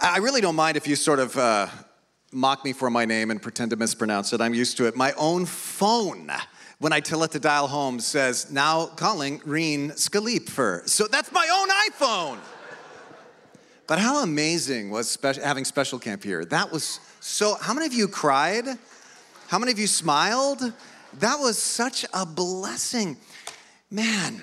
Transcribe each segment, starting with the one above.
I really don't mind if you sort of mock me for my name and pretend to mispronounce it. I'm used to it. My own phone, when I tell it to dial home, says, now calling Reen Scalipfer. So that's my own iPhone. But how amazing was having Special Camp here? That was so, how many of you cried? How many of you smiled? That was such a blessing. Man,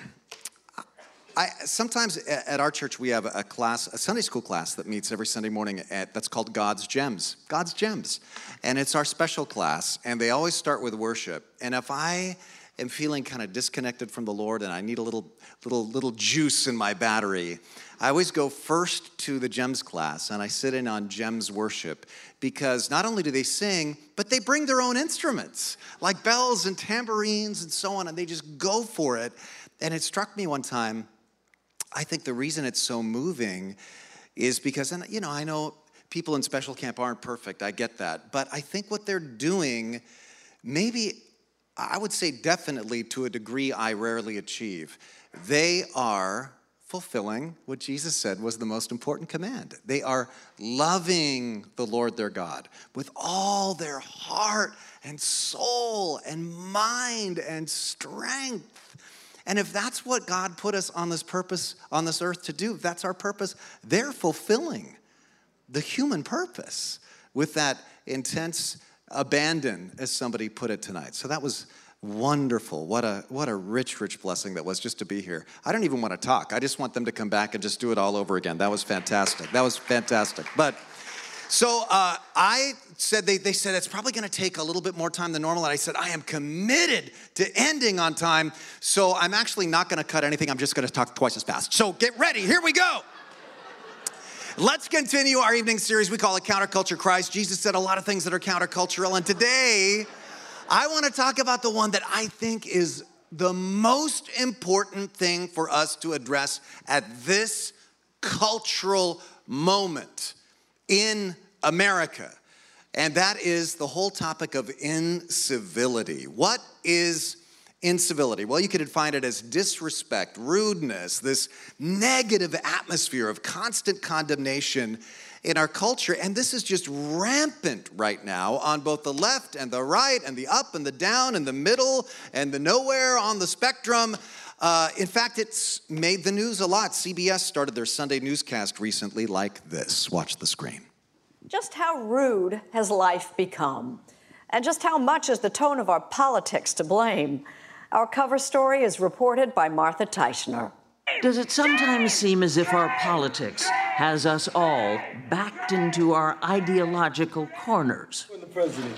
sometimes at our church we have a class, a Sunday school class that meets every Sunday morning that's called God's Gems. God's Gems. And it's our special class, and they always start with worship. And if I am feeling kind of disconnected from the Lord and I need a little juice in my battery, I always go first to the Gems class, and I sit in on Gems worship, because not only do they sing, but they bring their own instruments, like bells and tambourines and so on, and they just go for it. And it struck me one time, I think the reason it's so moving is because, and I know people in Special Camp aren't perfect, I get that, but I think what they're doing, maybe, I would say definitely to a degree I rarely achieve, they are fulfilling what Jesus said was the most important command. They are loving the Lord their God with all their heart and soul and mind and strength. And if that's what God put us on this purpose, on this earth to do, if that's our purpose, they're fulfilling the human purpose with that intense abandon, as somebody put it tonight. So that was wonderful. What a rich, rich blessing that was just to be here. I don't even want to talk. I just want them to come back and just do it all over again. That was fantastic. That was fantastic. But so I said, they said it's probably going to take a little bit more time than normal. And I said, I am committed to ending on time. So I'm actually not going to cut anything. I'm just going to talk twice as fast. So get ready. Here we go. Let's continue our evening series. We call it Counterculture Christ. Jesus said a lot of things that are countercultural. And today, I want to talk about the one that I think is the most important thing for us to address at this cultural moment in America. And that is the whole topic of incivility. What is incivility? Well, you could define it as disrespect, rudeness, this negative atmosphere of constant condemnation in our culture. And this is just rampant right now on both the left and the right and the up and the down and the middle and the nowhere on the spectrum. In fact, it's made the news a lot. CBS started their Sunday newscast recently like this. Watch the screen. Just how rude has life become? And just how much is the tone of our politics to blame? Our cover story is reported by Martha Teichner. Does it sometimes seem as if our politics has us all backed into our ideological corners? The president.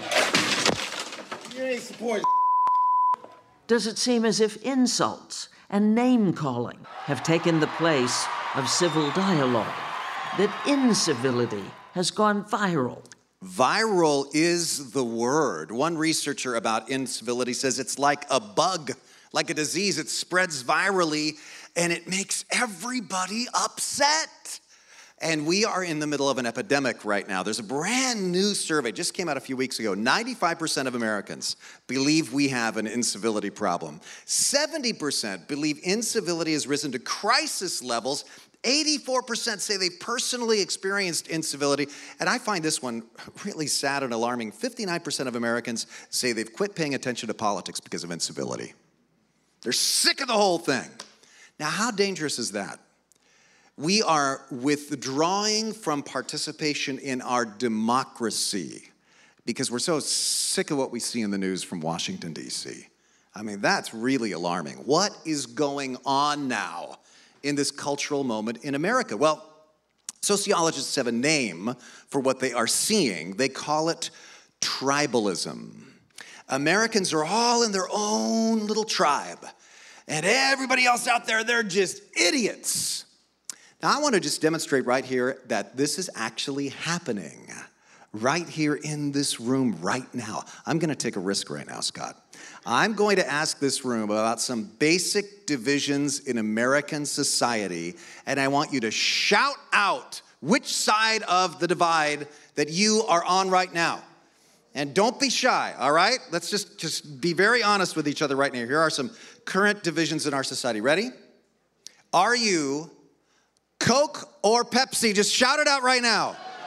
You ain't supporting. Does it seem as if insults and name-calling have taken the place of civil dialogue? That incivility has gone viral? Viral is the word. One researcher about incivility says it's like a bug, like a disease. It spreads virally, and it makes everybody upset. And we are in the middle of an epidemic right now. There's a brand new survey, just came out a few weeks ago. 95% of Americans believe we have an incivility problem. 70% believe incivility has risen to crisis levels. 84% say they personally experienced incivility. And I find this one really sad and alarming. 59% of Americans say they've quit paying attention to politics because of incivility. They're sick of the whole thing. Now, how dangerous is that? We are withdrawing from participation in our democracy because we're so sick of what we see in the news from Washington, D.C. I mean, that's really alarming. What is going on now in this cultural moment in America? Well, sociologists have a name for what they are seeing. They call it tribalism. Americans are all in their own little tribe, and everybody else out there, they're just idiots. Now, I want to just demonstrate right here that this is actually happening right here in this room right now. I'm going to take a risk right now, Scott. I'm going to ask this room about some basic divisions in American society, and I want you to shout out which side of the divide that you are on right now. And don't be shy, all right? Let's just be very honest with each other right now. Here are some current divisions in our society. Ready? Are you Coke or Pepsi? Just shout it out right now.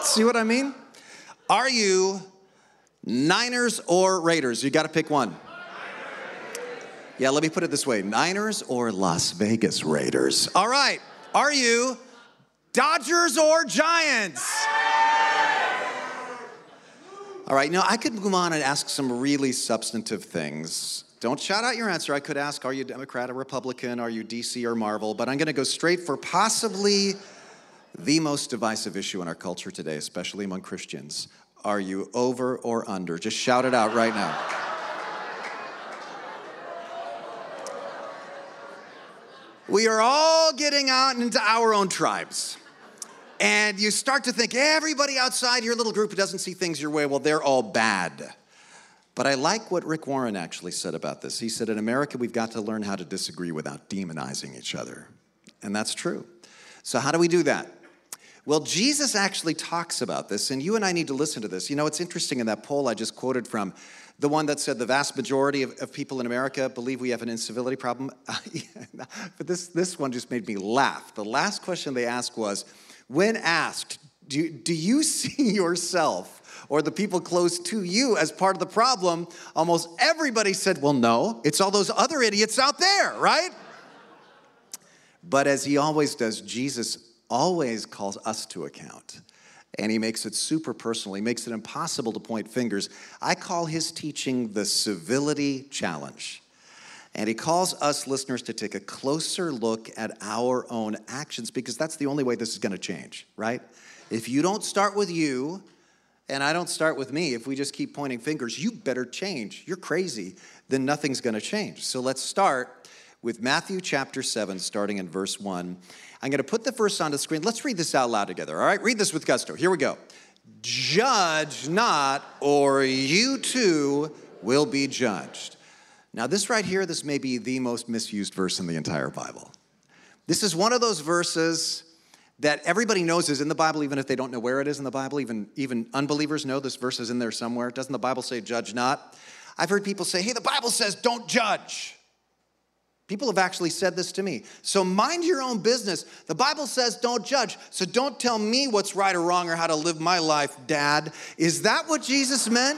See what I mean? Are you Niners or Raiders? You got to pick one. Yeah, let me put it this way. Niners or Las Vegas Raiders? All right. Are you Dodgers or Giants? All right, now I could move on and ask some really substantive things. Don't shout out your answer. I could ask, are you Democrat or Republican? Are you DC or Marvel? But I'm going to go straight for possibly the most divisive issue in our culture today, especially among Christians. Are you over or under? Just shout it out right now. We are all getting out into our own tribes. And you start to think everybody outside your little group who doesn't see things your way, well, they're all bad. But I like what Rick Warren actually said about this. He said, in America, we've got to learn how to disagree without demonizing each other. And that's true. So how do we do that? Well, Jesus actually talks about this, and you and I need to listen to this. You know, it's interesting in that poll I just quoted from, the one that said the vast majority of people in America believe we have an incivility problem. But this one just made me laugh. The last question they asked was, when asked, do you see yourself or the people close to you as part of the problem, almost everybody said, well, no, it's all those other idiots out there, right? But as he always does, Jesus always calls us to account. And he makes it super personal. He makes it impossible to point fingers. I call his teaching the civility challenge. And he calls us listeners to take a closer look at our own actions, because that's the only way this is going to change, right? If you don't start with you, and I don't start with me, if we just keep pointing fingers, you better change. You're crazy. Then nothing's going to change. So let's start with Matthew chapter 7, starting in verse 1. I'm going to put the verse on the screen. Let's read this out loud together, all right? Read this with gusto. Here we go. Judge not, or you too will be judged. Now, this right here, this may be the most misused verse in the entire Bible. This is one of those verses that everybody knows is in the Bible, even if they don't know where it is in the Bible. Even unbelievers know this verse is in there somewhere. Doesn't the Bible say, judge not? I've heard people say, hey, the Bible says don't judge. People have actually said this to me. So mind your own business. The Bible says don't judge. So don't tell me what's right or wrong or how to live my life, Dad. Is that what Jesus meant?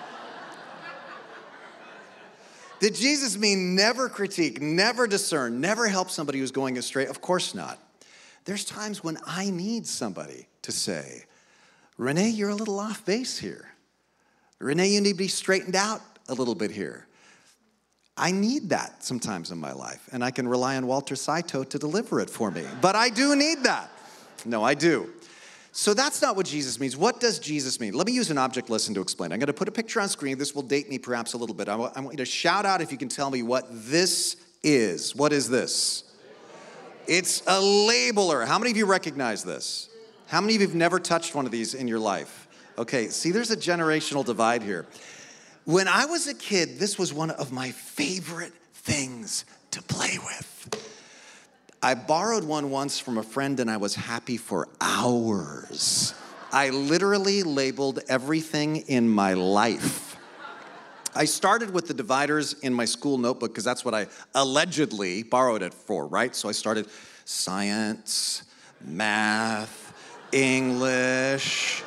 Did Jesus mean never critique, never discern, never help somebody who's going astray? Of course not. There's times when I need somebody to say, Renee, you're a little off base here. Renee, you need to be straightened out a little bit here. I need that sometimes in my life, and I can rely on Walter Saito to deliver it for me. But I do need that. No, I do. So that's not what Jesus means. What does Jesus mean? Let me use an object lesson to explain. I'm going to put a picture on screen. This will date me perhaps a little bit. I want you to shout out if you can tell me what this is. What is this? It's a labeler. How many of you recognize this? How many of you have never touched one of these in your life? Okay, see, there's a generational divide here. When I was a kid, this was one of my favorite things to play with. I borrowed one once from a friend and I was happy for hours. I literally labeled everything in my life. I started with the dividers in my school notebook because that's what I allegedly borrowed it for, right? So I started science, math, English.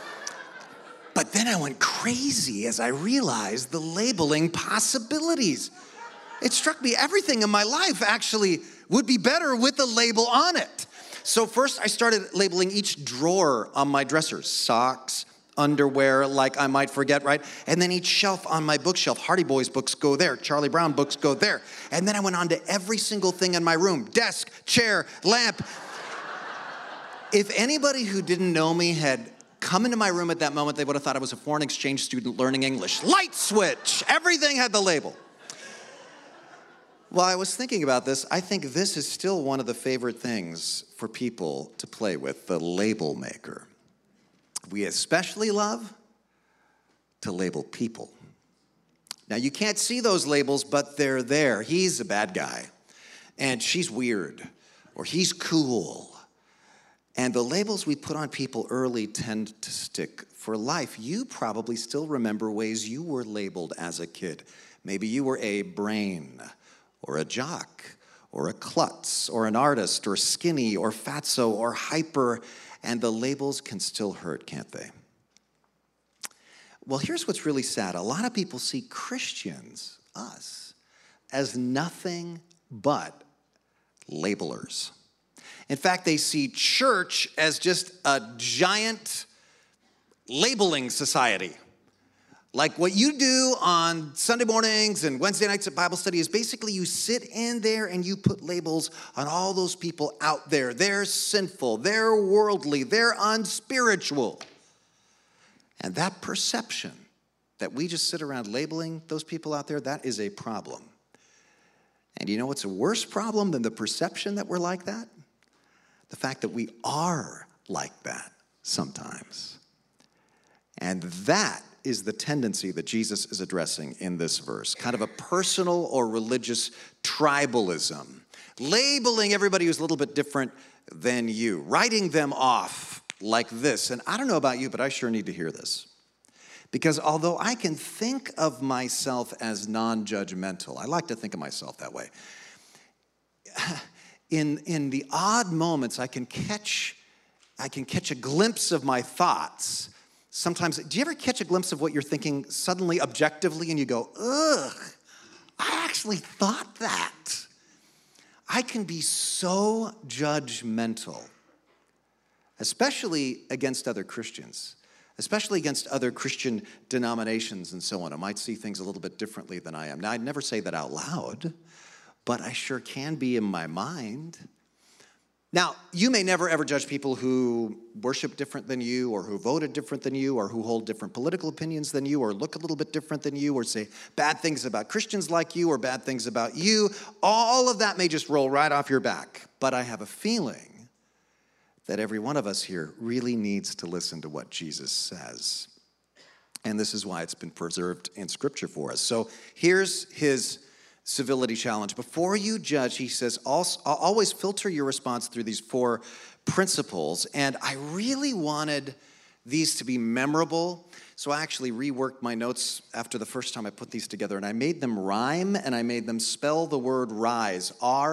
But then I went crazy as I realized the labeling possibilities. It struck me everything in my life actually would be better with a label on it. So first I started labeling each drawer on my dresser. Socks, underwear, like I might forget, right? And then each shelf on my bookshelf. Hardy Boys books go there. Charlie Brown books go there. And then I went on to every single thing in my room. Desk, chair, lamp. If anybody who didn't know me had come into my room at that moment, they would have thought I was a foreign exchange student learning English. Light switch. Everything had the label. While I was thinking about this, I think this is still one of the favorite things for people to play with, the label maker. We especially love to label people. Now, you can't see those labels, but they're there. He's a bad guy, and she's weird, or he's cool. And the labels we put on people early tend to stick for life. You probably still remember ways you were labeled as a kid. Maybe you were a brain, or a jock, or a klutz, or an artist, or skinny, or fatso, or hyper. And the labels can still hurt, can't they? Well, here's what's really sad. A lot of people see Christians, us, as nothing but labelers. In fact, they see church as just a giant labeling society. Like what you do on Sunday mornings and Wednesday nights at Bible study is basically you sit in there and you put labels on all those people out there. They're sinful, they're worldly, they're unspiritual. And that perception that we just sit around labeling those people out there, that is a problem. And you know what's a worse problem than the perception that we're like that? The fact that we are like that sometimes. And that is the tendency that Jesus is addressing in this verse, kind of a personal or religious tribalism, labeling everybody who's a little bit different than you, writing them off like this. And I don't know about you, but I sure need to hear this. Because although I can think of myself as non-judgmental, I like to think of myself that way, in the odd moments I can catch a glimpse of my thoughts. Sometimes, do you ever catch a glimpse of what you're thinking suddenly objectively and you go, ugh, I actually thought that. I can be so judgmental, especially against other Christians, especially against other Christian denominations and so on. I might see things a little bit differently than I am. Now, I'd never say that out loud, but I sure can be in my mind. Now, you may never ever judge people who worship different than you, or who voted different than you, or who hold different political opinions than you, or look a little bit different than you, or say bad things about Christians like you, or bad things about you. All of that may just roll right off your back. But I have a feeling that every one of us here really needs to listen to what Jesus says. And this is why it's been preserved in Scripture for us. So here's his civility challenge. Before you judge, he says, always filter your response through these 4 principles. And I really wanted these to be memorable. So I actually reworked my notes after the first time I put these together. And I made them rhyme, and I made them spell the word rise,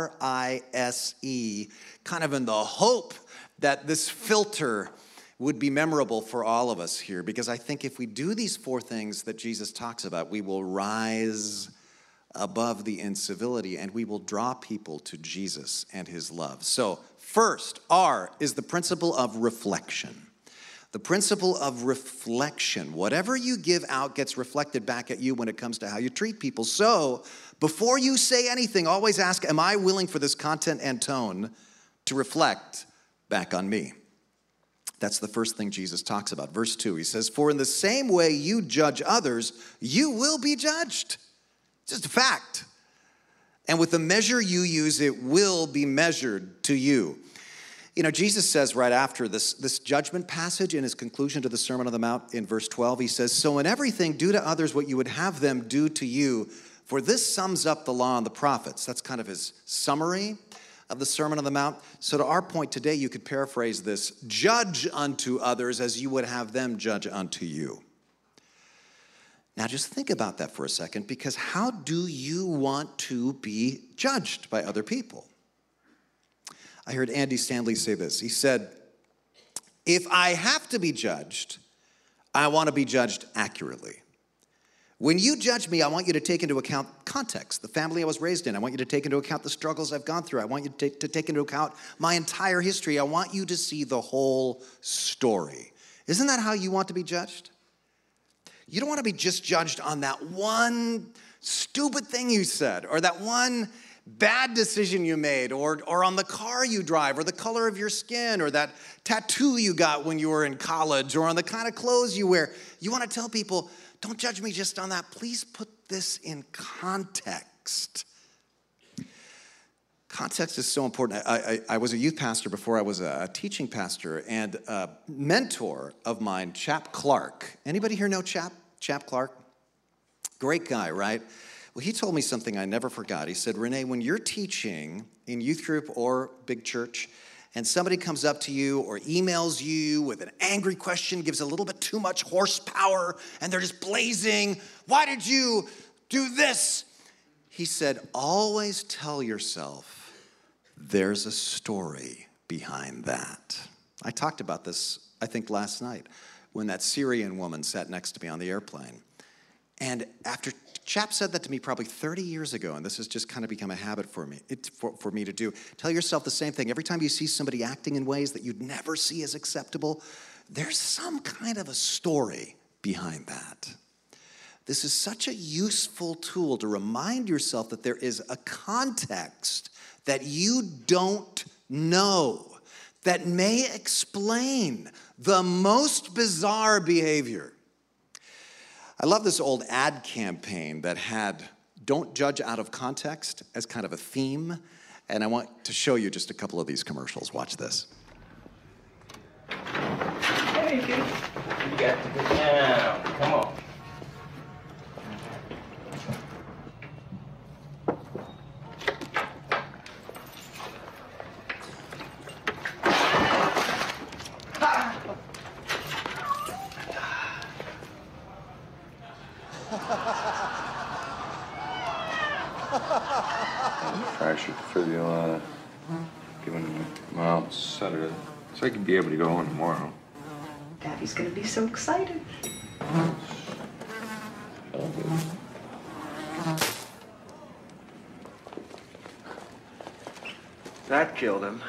R-I-S-E, kind of in the hope that this filter would be memorable for all of us here. Because I think if we do these 4 things that Jesus talks about, we will rise above the incivility, and we will draw people to Jesus and his love. So first, R is the principle of reflection. The principle of reflection. Whatever you give out gets reflected back at you when it comes to how you treat people. So before you say anything, always ask, am I willing for this content and tone to reflect back on me? That's the first thing Jesus talks about. Verse 2, he says, for in the same way you judge others, you will be judged. Just a fact. And with the measure you use, it will be measured to you. You know, Jesus says right after this judgment passage in his conclusion to the Sermon on the Mount in verse 12, he says, so in everything, do to others what you would have them do to you, for this sums up the law and the prophets. That's kind of his summary of the Sermon on the Mount. So to our point today, you could paraphrase this, judge unto others as you would have them judge unto you. Now just think about that for a second, because how do you want to be judged by other people? I heard Andy Stanley say this. He said, if I have to be judged, I want to be judged accurately. When you judge me, I want you to take into account context, the family I was raised in. I want you to take into account the struggles I've gone through. I want you to take into account my entire history. I want you to see the whole story. Isn't that how you want to be judged? You don't want to be just judged on that one stupid thing you said, or that one bad decision you made, or on the car you drive, or the color of your skin, or that tattoo you got when you were in college, or on the kind of clothes you wear. You want to tell people, don't judge me just on that. Please put this in context. Context is so important. I was a youth pastor before I was a teaching pastor, and a mentor of mine, Chap Clark. Anybody here know Chap Clark? Great guy, right? Well, he told me something I never forgot. He said, Renee, when you're teaching in youth group or big church, and somebody comes up to you or emails you with an angry question, gives a little bit too much horsepower, and they're just blazing, why did you do this? He said, always tell yourself there's a story behind that. I talked about this, I think, last night when that Syrian woman sat next to me on the airplane. And after Chap said that to me probably 30 years ago, and this has just kind of become a habit for me, for me to do. Tell yourself the same thing. Every time you see somebody acting in ways that you'd never see as acceptable, there's some kind of a story behind that. This is such a useful tool to remind yourself that there is a context that you don't know that may explain the most bizarre behavior. I love this old ad campaign that had "Don't judge out of context" as kind of a theme, and I want to show you just a couple of these commercials. Watch this. Hey, kid. You got to get down. Come on. Fractured fibula, given mild sedative, so I could be able to go on tomorrow. Daddy's gonna be so excited. That killed him.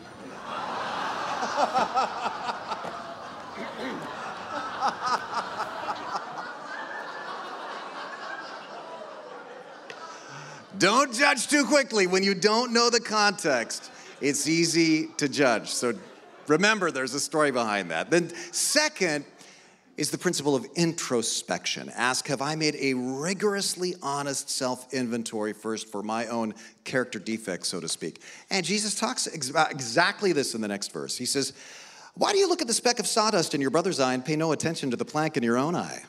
Don't judge too quickly. When you don't know the context, it's easy to judge. So remember, there's a story behind that. Then second is the principle of introspection. Ask, have I made a rigorously honest self-inventory first for my own character defects, so to speak? And Jesus talks about exactly this in the next verse. He says, why do you look at the speck of sawdust in your brother's eye and pay no attention to the plank in your own eye?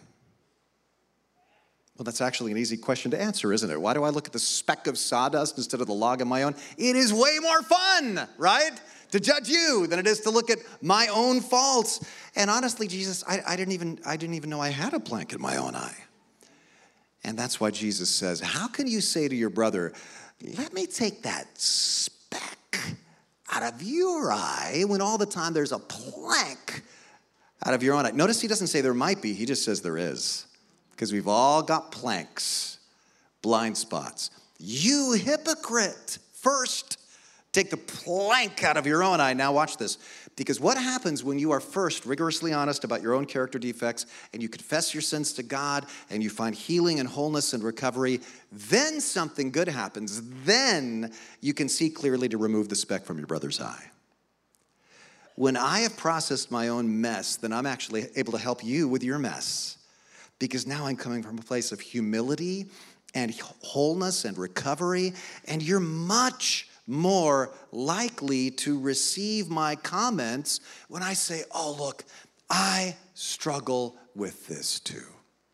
Well, that's actually an easy question to answer, isn't it? Why do I look at the speck of sawdust instead of the log in my own? It is way more fun, right, to judge you than it is to look at my own faults. And honestly, Jesus, I didn't even know I had a plank in my own eye. And that's why Jesus says, how can you say to your brother, let me take that speck out of your eye, when all the time there's a plank out of your own eye? Notice he doesn't say there might be, he just says there is. Because we've all got planks, blind spots. You hypocrite. First, take the plank out of your own eye. Now watch this. Because what happens when you are first rigorously honest about your own character defects and you confess your sins to God and you find healing and wholeness and recovery, then something good happens. Then you can see clearly to remove the speck from your brother's eye. When I have processed my own mess, then I'm actually able to help you with your mess. Because now I'm coming from a place of humility and wholeness and recovery, and you're much more likely to receive my comments when I say, oh, look, I struggle with this too.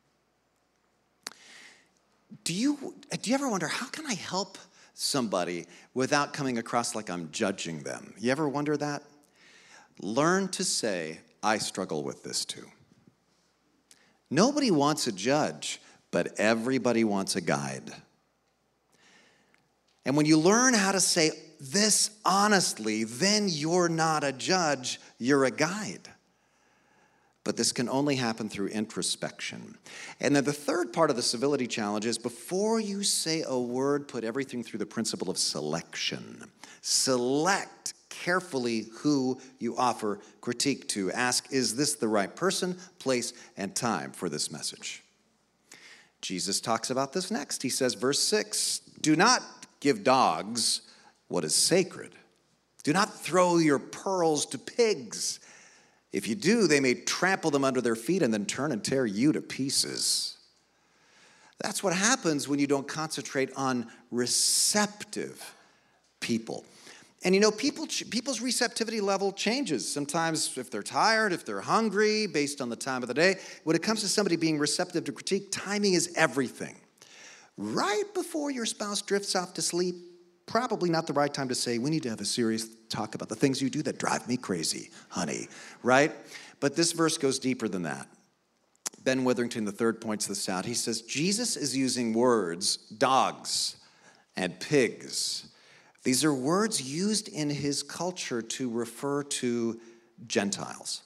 Do you ever wonder, how can I help somebody without coming across like I'm judging them? You ever wonder that? Learn to say, I struggle with this too. Nobody wants a judge, but everybody wants a guide. And when you learn how to say this honestly, then you're not a judge, you're a guide. But this can only happen through introspection. And then the third part of the civility challenge is, before you say a word, put everything through the principle of selection. Select carefully who you offer critique to. Ask, is this the right person, place, and time for this message? Jesus talks about this next. He says, verse 6, do not give dogs what is sacred. Do not throw your pearls to pigs. If you do, they may trample them under their feet and then turn and tear you to pieces. That's what happens when you don't concentrate on receptive people. And you know, people's receptivity level changes. Sometimes if they're tired, if they're hungry, based on the time of the day. When it comes to somebody being receptive to critique, timing is everything. Right before your spouse drifts off to sleep, probably not the right time to say, we need to have a serious talk about the things you do that drive me crazy, honey, right? But this verse goes deeper than that. Ben Witherington, the third, points this out. He says, Jesus is using words, dogs and pigs. These are words used in his culture to refer to Gentiles,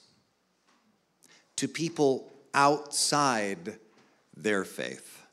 to people outside their faith.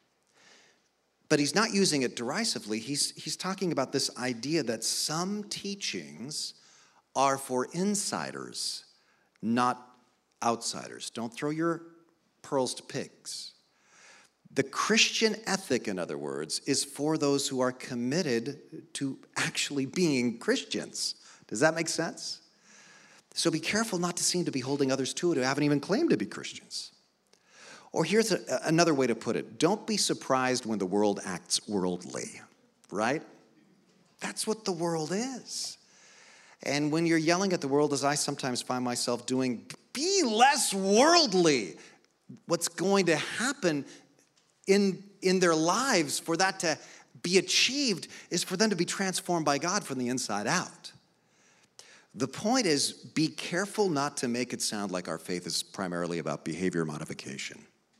But he's not using it derisively. He's talking about this idea that some teachings are for insiders, not outsiders. Don't throw your pearls to pigs. The Christian ethic, in other words, is for those who are committed to actually being Christians. Does that make sense? So be careful not to seem to be holding others to it who haven't even claimed to be Christians. Or here's another way to put it. Don't be surprised when the world acts worldly, right? That's what the world is. And when you're yelling at the world, as I sometimes find myself doing, be less worldly. What's going to happen in their lives for that to be achieved is for them to be transformed by God from the inside out. The point is, be careful not to make it sound like our faith is primarily about behavior modification.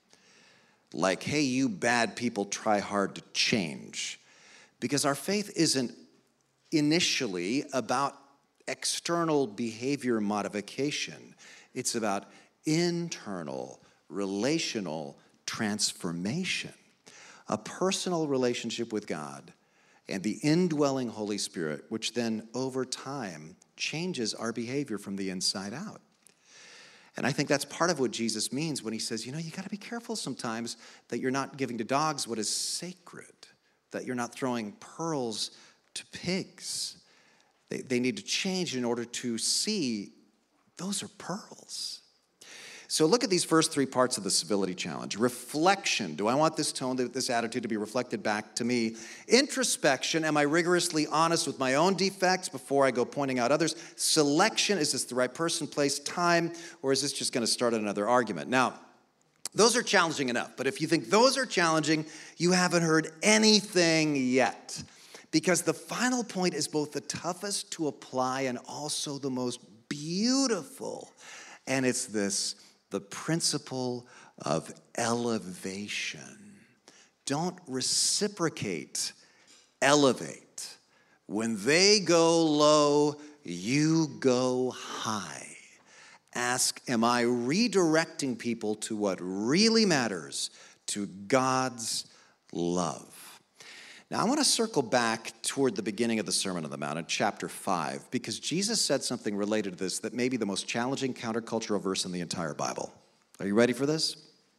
Like, hey, you bad people, try hard to change. Because our faith isn't initially about external behavior modification. It's about internal, relational transformation. A personal relationship with God and the indwelling Holy Spirit, which then over time changes our behavior from the inside out. And I think that's part of what Jesus means when he says, you got to be careful sometimes that you're not giving to dogs what is sacred, that you're not throwing pearls to pigs. They need to change in order to see those are pearls. So look at these first three parts of the civility challenge. Reflection. Do I want this tone, this attitude to be reflected back to me? Introspection. Am I rigorously honest with my own defects before I go pointing out others? Selection. Is this the right person, place, time? Or is this just going to start another argument? Now, those are challenging enough. But if you think those are challenging, you haven't heard anything yet. Because the final point is both the toughest to apply and also the most beautiful. And it's this: the principle of elevation. Don't reciprocate, elevate. When they go low, you go high. Ask, am I redirecting people to what really matters, to God's love? Now, I want to circle back toward the beginning of the Sermon on the Mount in chapter 5, because Jesus said something related to this that may be the most challenging countercultural verse in the entire Bible. Are you ready for this?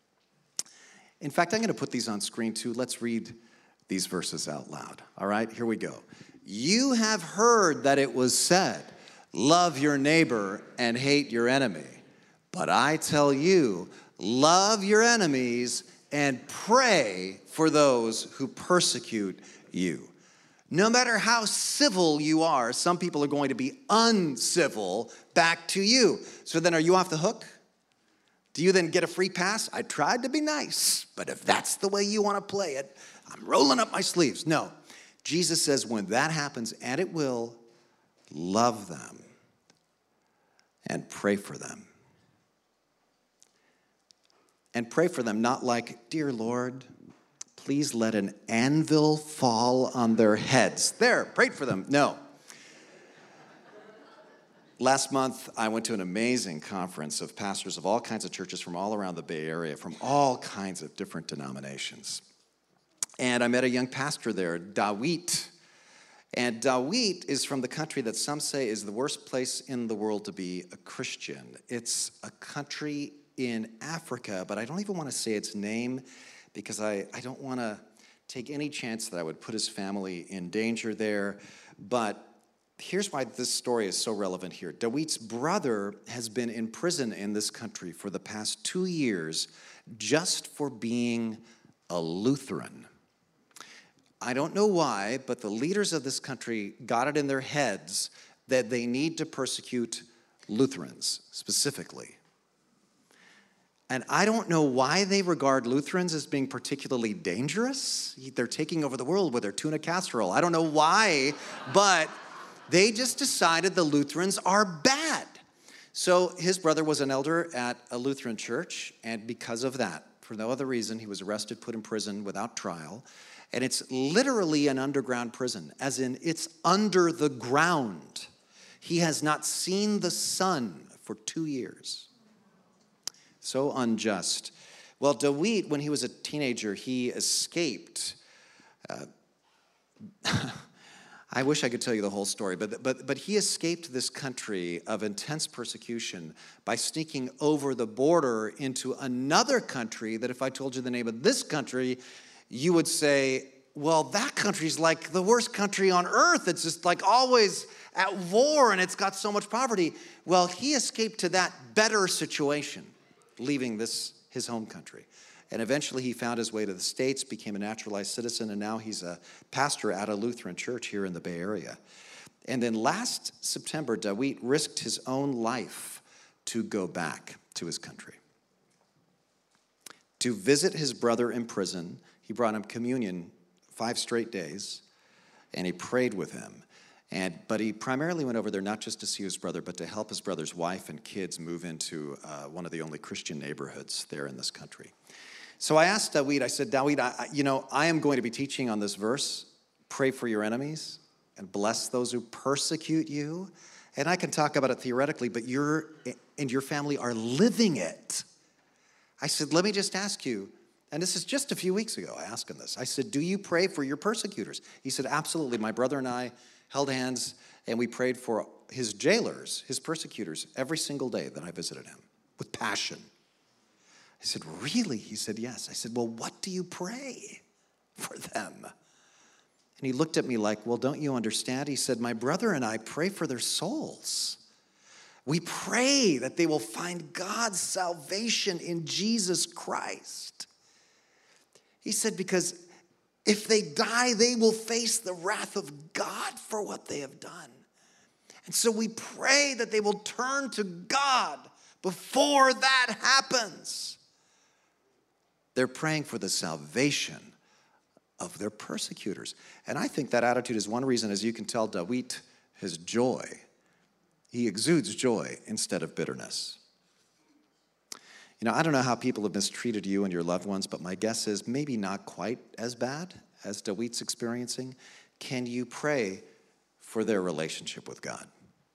In fact, I'm going to put these on screen too. Let's read these verses out loud. All right, here we go. You have heard that it was said, love your neighbor and hate your enemy. But I tell you, love your enemies and pray for those who persecute you. No matter how civil you are, some people are going to be uncivil back to you. So then are you off the hook? Do you then get a free pass? I tried to be nice, but if that's the way you want to play it, I'm rolling up my sleeves. No. Jesus says when that happens, and it will, love them and pray for them. And pray for them, not like, dear Lord, please let an anvil fall on their heads. There, prayed for them. No. Last month, I went to an amazing conference of pastors of all kinds of churches from all around the Bay Area, from all kinds of different denominations. And I met a young pastor there, Dawit. And Dawit is from the country that some say is the worst place in the world to be a Christian. It's a country in Africa, but I don't even want to say its name because I don't want to take any chance that I would put his family in danger there. But here's why this story is so relevant here. Dawit's brother has been in prison in this country for the past 2 years just for being a Lutheran. I don't know why, but the leaders of this country got it in their heads that they need to persecute Lutherans specifically. And I don't know why they regard Lutherans as being particularly dangerous. They're taking over the world with their tuna casserole. I don't know why, but they just decided the Lutherans are bad. So his brother was an elder at a Lutheran church, and because of that, for no other reason, he was arrested, put in prison without trial. And it's literally an underground prison, as in it's under the ground. He has not seen the sun for 2 years. So unjust. Well, Dawid, when he was a teenager, he escaped. I wish I could tell you the whole story, but he escaped this country of intense persecution by sneaking over the border into another country that if I told you the name of this country, you would say, well, that country's like the worst country on earth. It's just like always at war and it's got so much poverty. Well, he escaped to that better situation, leaving his home country. And eventually he found his way to the States, became a naturalized citizen, and now he's a pastor at a Lutheran church here in the Bay Area. And then last September, Dawid risked his own life to go back to his country. To visit his brother in prison, he brought him communion 5 straight days, and he prayed with him. But he primarily went over there not just to see his brother, but to help his brother's wife and kids move into one of the only Christian neighborhoods there in this country. So I asked Dawid, I said, Dawid, I am going to be teaching on this verse. Pray for your enemies and bless those who persecute you. And I can talk about it theoretically, but you and your family are living it. I said, let me just ask you, and this is just a few weeks ago, I asked him this. I said, do you pray for your persecutors? He said, absolutely. My brother and I held hands, and we prayed for his jailers, his persecutors, every single day that I visited him with passion. I said, really? He said, yes. I said, well, what do you pray for them? And he looked at me like, well, don't you understand? He said, my brother and I pray for their souls. We pray that they will find God's salvation in Jesus Christ. He said, because if they die, they will face the wrath of God for what they have done. And so we pray that they will turn to God before that happens. They're praying for the salvation of their persecutors. And I think that attitude is one reason, as you can tell, Dawid has joy. He exudes joy instead of bitterness. I don't know how people have mistreated you and your loved ones, but my guess is maybe not quite as bad as Dawid's experiencing. Can you pray for their relationship with God?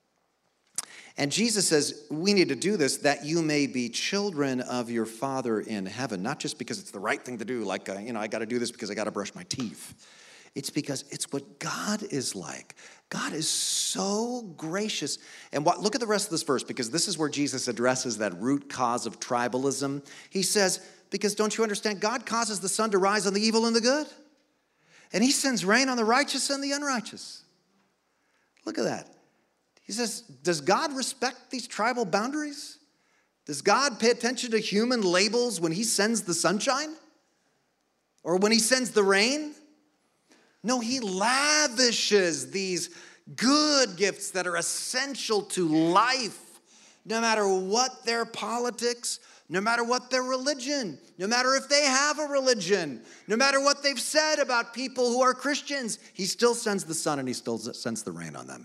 And Jesus says, we need to do this that you may be children of your Father in heaven, not just because it's the right thing to do, like, I got to do this because I got to brush my teeth. It's because it's what God is like. God is so gracious. And look at the rest of this verse, because this is where Jesus addresses that root cause of tribalism. He says, because don't you understand, God causes the sun to rise on the evil and the good. And he sends rain on the righteous and the unrighteous. Look at that. He says, does God respect these tribal boundaries? Does God pay attention to human labels when he sends the sunshine? Or when he sends the rain? No, he lavishes these good gifts that are essential to life, no matter what their politics, no matter what their religion, no matter if they have a religion, no matter what they've said about people who are Christians, he still sends the sun and he still sends the rain on them.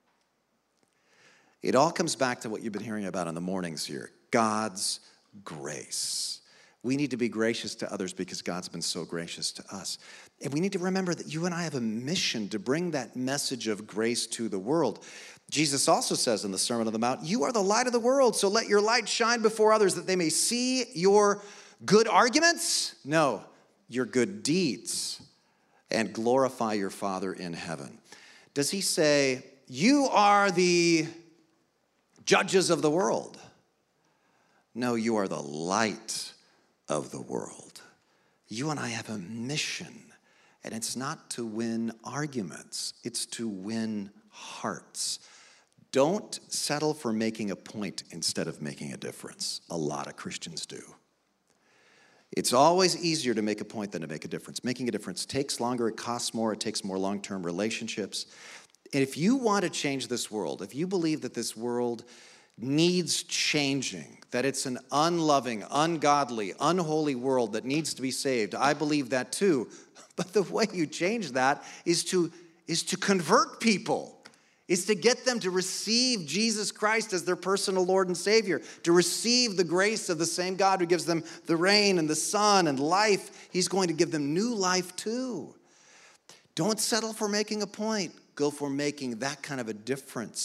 It all comes back to what you've been hearing about in the mornings here, God's grace. We need to be gracious to others because God's been so gracious to us. And we need to remember that you and I have a mission to bring that message of grace to the world. Jesus also says in the Sermon on the Mount, you are the light of the world, so let your light shine before others that they may see your good arguments, no, your good deeds, and glorify your Father in heaven. Does he say, you are the judges of the world? No, you are the light of the world. You and I have a mission, and it's not to win arguments, it's to win hearts. Don't settle for making a point instead of making a difference. A lot of Christians do. It's always easier to make a point than to make a difference. Making a difference takes longer, it costs more, it takes more long-term relationships. And if you want to change this world, if you believe that this world needs changing, that it's an unloving, ungodly, unholy world that needs to be saved, I believe that too. But the way you change that is to convert people. Is to get them to receive Jesus Christ as their personal Lord and Savior, to receive the grace of the same God who gives them the rain and the sun and life. He's going to give them new life too. Don't settle for making a point. Go for making that kind of a difference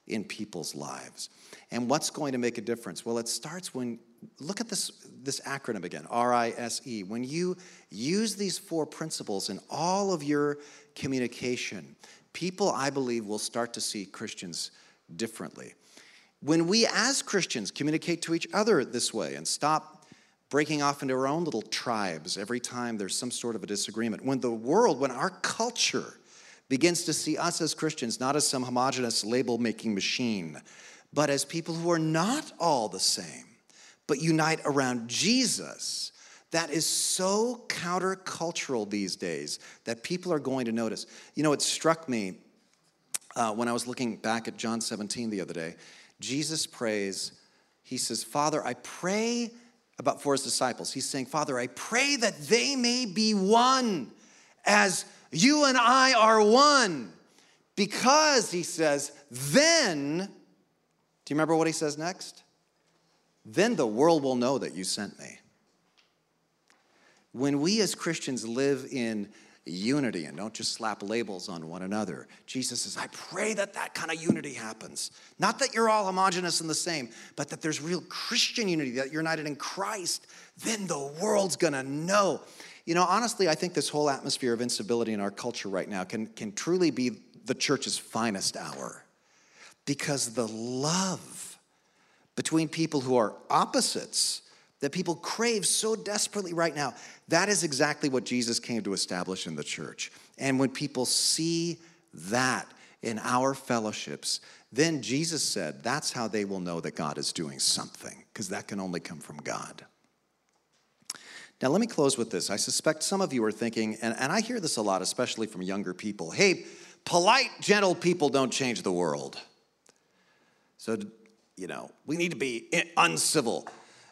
in people's lives. And what's going to make a difference? Well, it starts when, look at this acronym again, RISE. When you use these 4 principles in all of your communication, people, I believe, will start to see Christians differently. When we as Christians communicate to each other this way and stop breaking off into our own little tribes every time there's some sort of a disagreement, when our culture begins to see us as Christians not as some homogenous label-making machine, but as people who are not all the same, but unite around Jesus, that is so countercultural these days that people are going to notice. You know, it struck me when I was looking back at John 17 the other day. Jesus prays, he says, Father, I pray for his disciples. He's saying, Father, I pray that they may be one as you and I are one. Because, he says, then, do you remember what he says next? Then the world will know that you sent me. When we as Christians live in unity and don't just slap labels on one another, Jesus says, I pray that that kind of unity happens. Not that you're all homogenous and the same, but that there's real Christian unity, that you're united in Christ. Then the world's going to know. You know, honestly, I think this whole atmosphere of incivility in our culture right now can truly be the church's finest hour. Because the love between people who are opposites that people crave so desperately right now, that is exactly what Jesus came to establish in the church. And when people see that in our fellowships, then Jesus said that's how they will know that God is doing something, because that can only come from God. Now, let me close with this. I suspect some of you are thinking, and I hear this a lot, especially from younger people, hey, polite, gentle people don't change the world. So, you know, we need to be uncivil.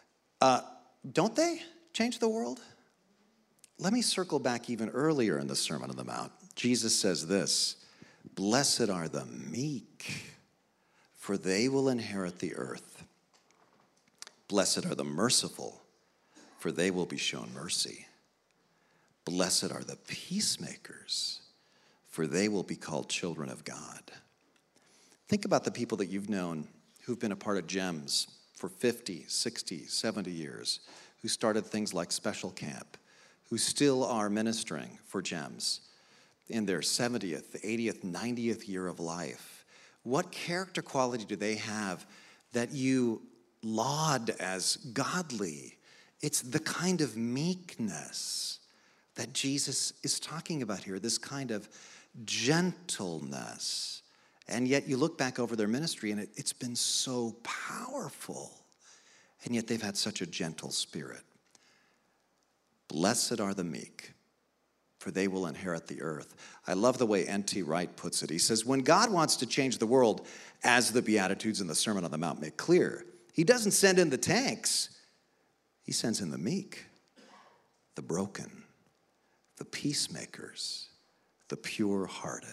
Don't they change the world? Let me circle back even earlier in the Sermon on the Mount. Jesus says this, blessed are the meek, for they will inherit the earth. Blessed are the merciful, for they will be shown mercy. Blessed are the peacemakers, for they will be called children of God. Think about the people that you've known who've been a part of GEMS for 50, 60, 70 years, who started things like Special Camp, who still are ministering for GEMS in their 70th, 80th, 90th year of life. What character quality do they have that you laud as godly? It's the kind of meekness that Jesus is talking about here, this kind of gentleness. And yet you look back over their ministry and it's been so powerful. And yet they've had such a gentle spirit. Blessed are the meek, for they will inherit the earth. I love the way N.T. Wright puts it. He says, when God wants to change the world, as the Beatitudes and the Sermon on the Mount make clear, he doesn't send in the tanks. He sends in the meek, the broken, the peacemakers, the pure-hearted.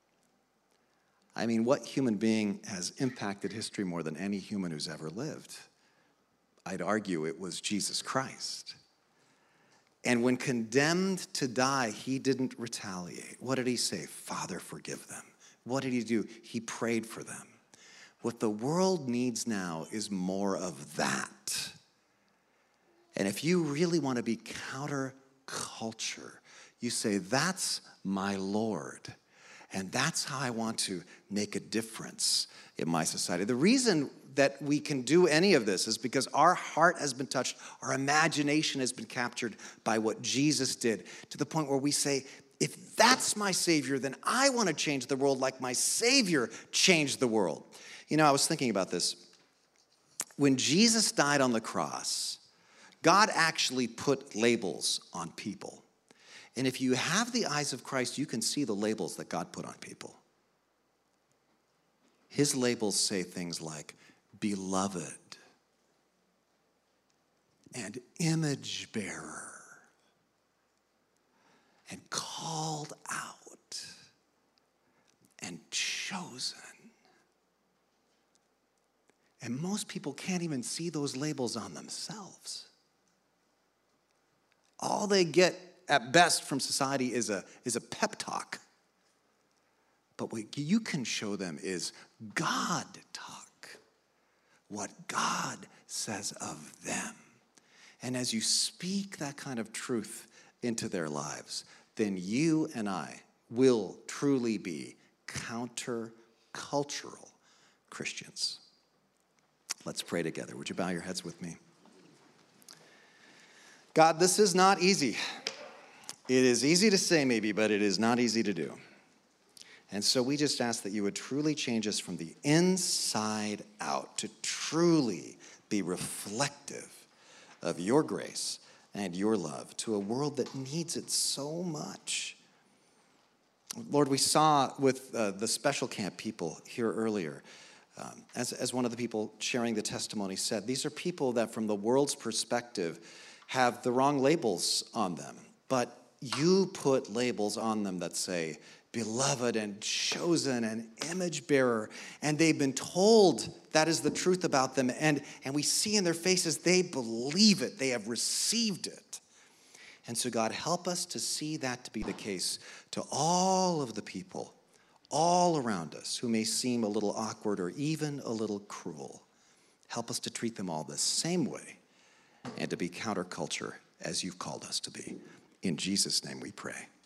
I mean, what human being has impacted history more than any human who's ever lived? I'd argue it was Jesus Christ. And when condemned to die, he didn't retaliate. What did he say? Father, forgive them. What did he do? He prayed for them. What the world needs now is more of that. And if you really want to be counterculture, you say, that's my Lord. And that's how I want to make a difference in my society. The reason that we can do any of this is because our heart has been touched, our imagination has been captured by what Jesus did, to the point where we say, if that's my Savior, then I want to change the world like my Savior changed the world. You know, I was thinking about this. When Jesus died on the cross, God actually put labels on people. And if you have the eyes of Christ, you can see the labels that God put on people. His labels say things like beloved and image bearer and called out and chosen. And most people can't even see those labels on themselves. All they get at best from society is a pep talk. But what you can show them is God talk, what God says of them. And as you speak that kind of truth into their lives, then you and I will truly be counter-cultural Christians. Let's pray together. Would you bow your heads with me? God, this is not easy. It is easy to say maybe, but it is not easy to do. And so we just ask that you would truly change us from the inside out to truly be reflective of your grace and your love to a world that needs it so much. Lord, we saw with the special camp people here earlier, as one of the people sharing the testimony said, these are people that from the world's perspective have the wrong labels on them. But you put labels on them that say, beloved and chosen and image bearer. And they've been told that is the truth about them. And we see in their faces, they believe it. They have received it. And so God, help us to see that to be the case to all of the people all around us who may seem a little awkward or even a little cruel. Help us to treat them all the same way and to be counterculture as you've called us to be. In Jesus' name we pray.